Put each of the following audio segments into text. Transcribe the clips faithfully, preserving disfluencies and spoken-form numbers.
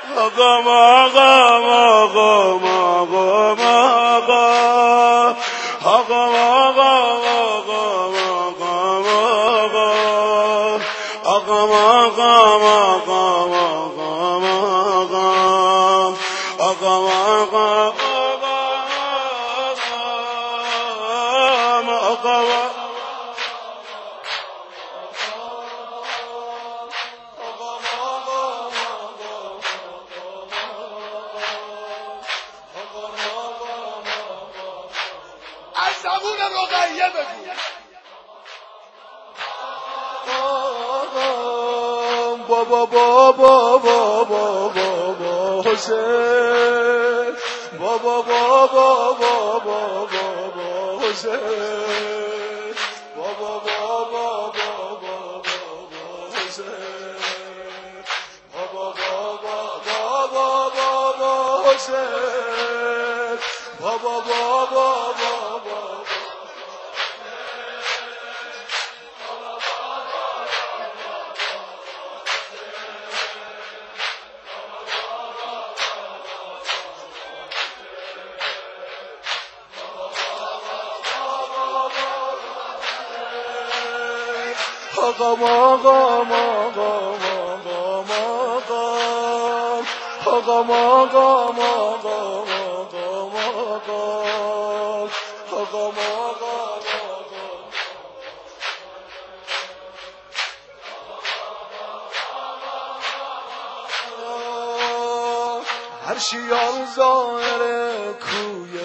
آقام آقام آقام آقام آقام آقام آقام آقام آقام آقام آقام آقام آقام از زبون رقیه بگو بابا بابا بابا بابا حسین بابا بابا بابا بابا حسین بابا بابا بابا بابا حسین بابا بابا بابا بابا حسین بابا بابا بابا آقام آقام آقام آقام آقام آقام آقام آقام آقام آقام هر شیان ظاهر کوی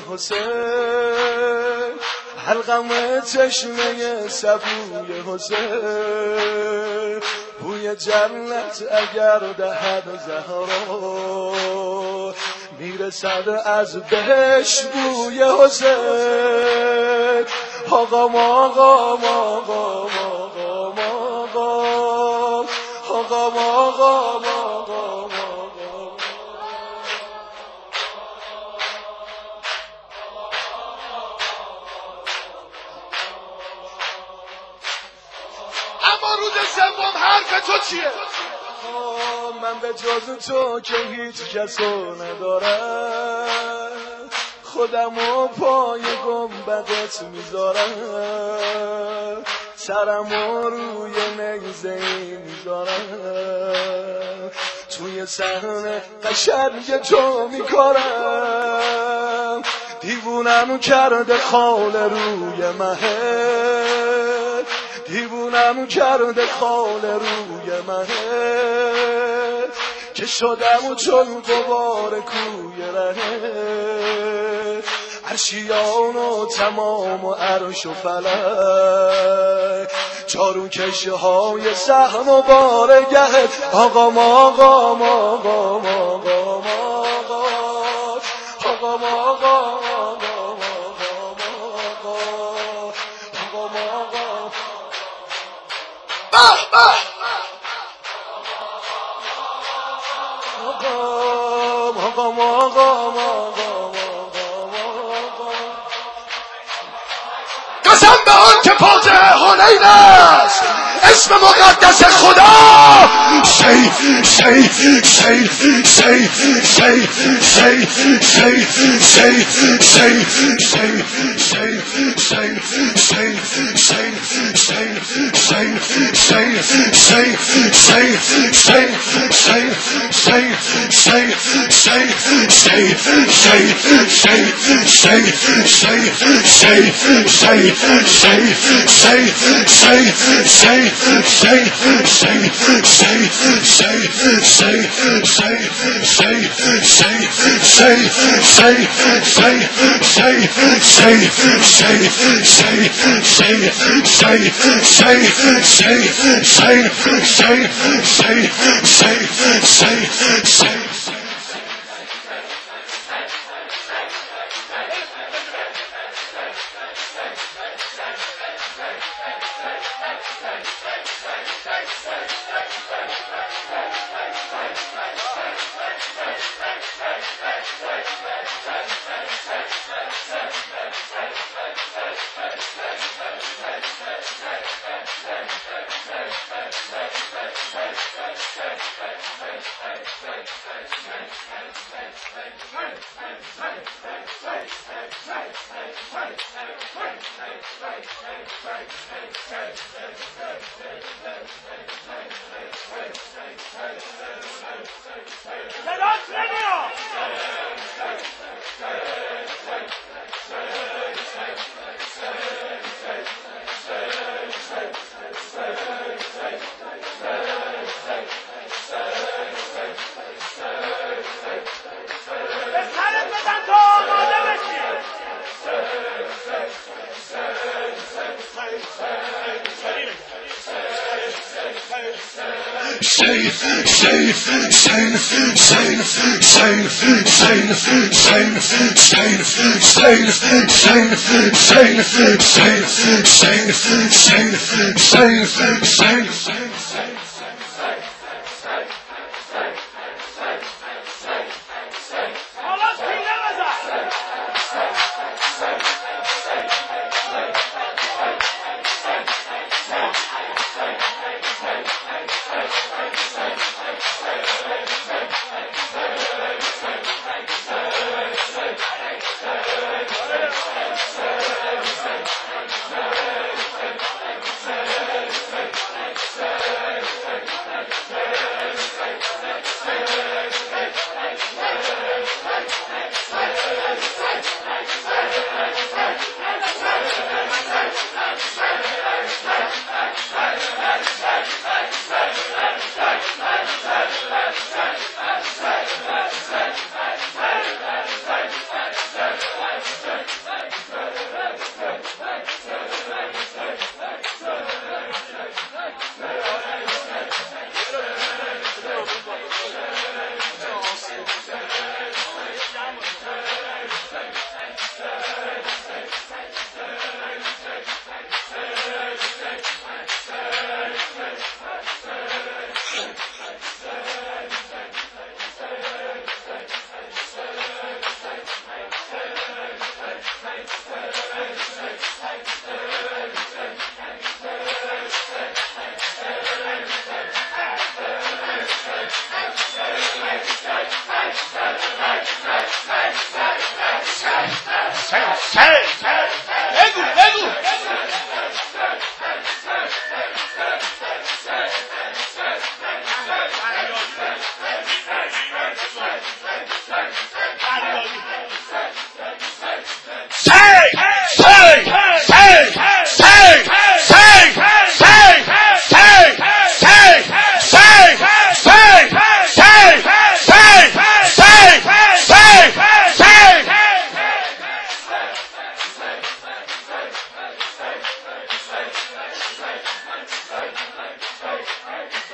حسین حلقم چشمه سبوی حسین بوی جنت اگر دهد زهرا میرسد از بهش بوی حسین آقام آقام آقام آقام آقام آقام آقام آقام اما روز سوم حرف تو چیه؟ من به جز تو که هیچ کسو ندارم خودم و پای گنبدت میذارم سرم و روی نیزه میذارم توی صحنه قشنگ تو میکنم دیوونم کرده خال روی مهد دیوونم کرده خال روی مهد که شدم چون غبار کوی ره عرشیان و تمام و عرش و فلک چارو کشه های سهم و بارگهت آقام آقام آقام آقام آقام آقام آقام آقام قسم به آن که فاتح حنین است اسم مقدس خدا شی شی شی شی شی شی شی شی شی شی شی شی شی Thank you. Shane, Shane, Shane, Shane, Shane, Shane, Shane, Shane, Shane, Shane, Shane, Shane, Shane, Shane, Shane, Shane.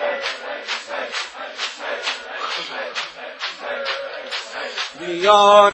میان